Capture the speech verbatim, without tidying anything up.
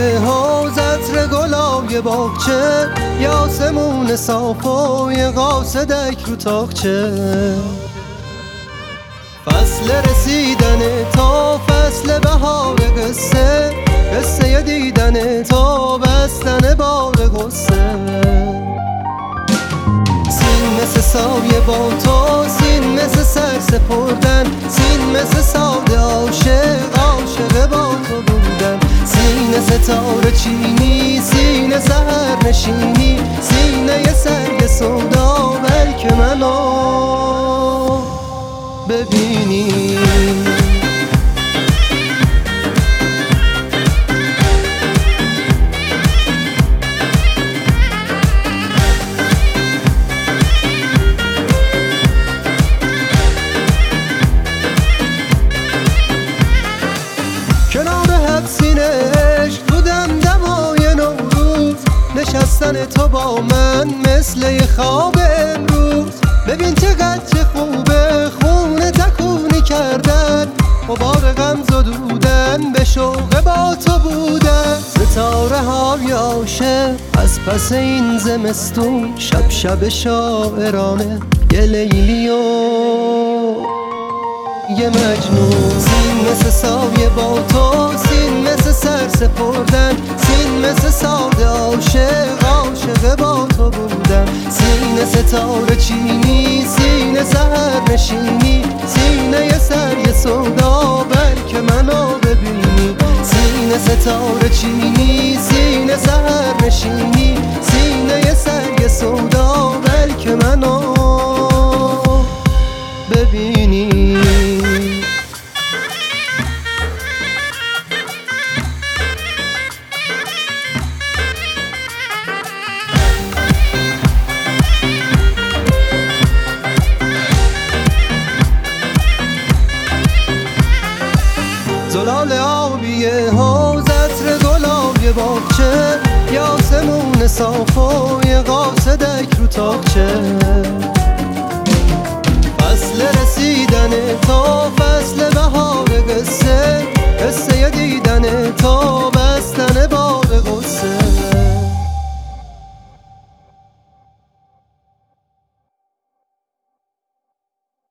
آبیه حوض عطر گلای باغچه، یه آسمون صاف و یه قاصدک رو تاقچه. فصل رسیدن تا فصل بهار قصه، قصه دیدن تا بستن بار غصه. سین مثل سایه با تو، سین مثل سر سپردن، سین مثل ساده عاشق عاشق با تو بودن. سینه ستاره چینی، سینه سحر نشینی، سینه یه سرگ سودا بلکه منو ببینی. کنار حبسین عشق تو دمدمای نوروز، نشستن تو با من مثل یه خواب امروز. ببین چقدر چه خوبه خونه تکونی کردن، غبار غم زدودن به شوق با تو بودن. ستاره های عاشق از پس این زمستون، شب شب شاعرانه یه لیلی و یه مجنون. سین مثل سایه با تو، سین مثل سر سپردن، سین مثل ساده عاشق عاشق با تو بودن. سینه ستاره چینی، سینه سحر نشینی، سینه یه سر یه سودا بلکه منو ببینی. سینه ستاره چینی، سینه سحر نشینی، سینه یه سر یه سودا بلکه منو ببینی. زلال آبیه حوض عطر گلای باغچه، یه آسمون صاف و یه قاصدک رو تاقچه.